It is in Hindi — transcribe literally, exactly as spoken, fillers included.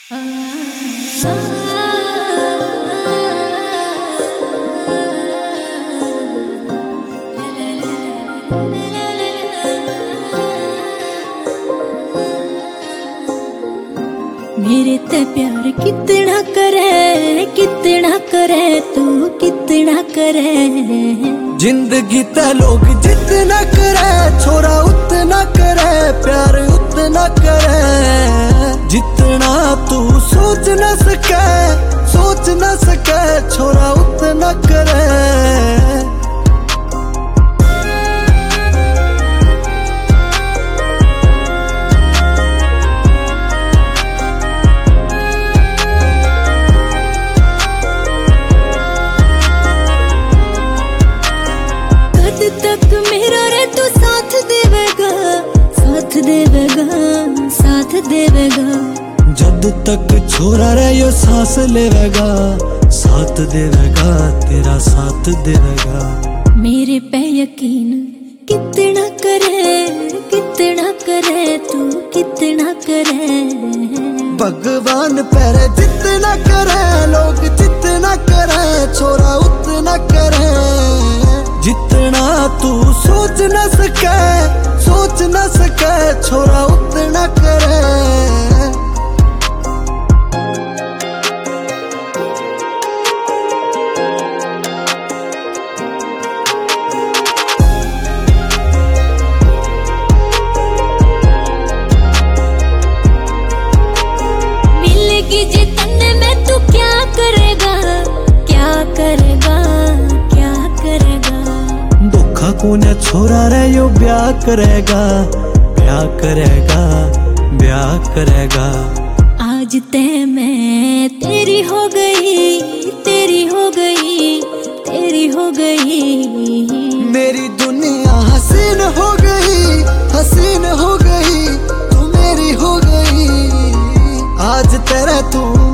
मेरे ते प्यार कितना करे कितना करे तू कितना करे। जिंदगी ते लोग जितना करे छोरा उतना करे, प्यार उतना करे जितना तू सोच न सके, सोच न सके छोरा उतना करे। तक मेरा रे तू साथ देवेगा, साथ देवेगा, साथ देवेगा। जब तक छोरा रे यो सांस लेवेगा, साथ देवेगा, तेरा साथ देवेगा। मेरे पे यकीन कितना करे कितना करे तू कितना करे। भगवान पर जितना करे लोग जितना करे छोरा उतना करे। जितना तू सोच न सके, सोच न सके छोरा उतना करे। मिलेगी जितने में तू क्या करेगा, क्या करेगा, क्या करेगा। दुखा कोने छोरा रे यो ब्याह करेगा, ब्याह करेगा, ब्याह करेगा। आज ते मैं तेरी हो गई, तेरी हो गई, तेरी हो गई। मेरी दुनिया हसीन हो गई, हसीन हो गई, तू मेरी हो गई। आज तेरा तू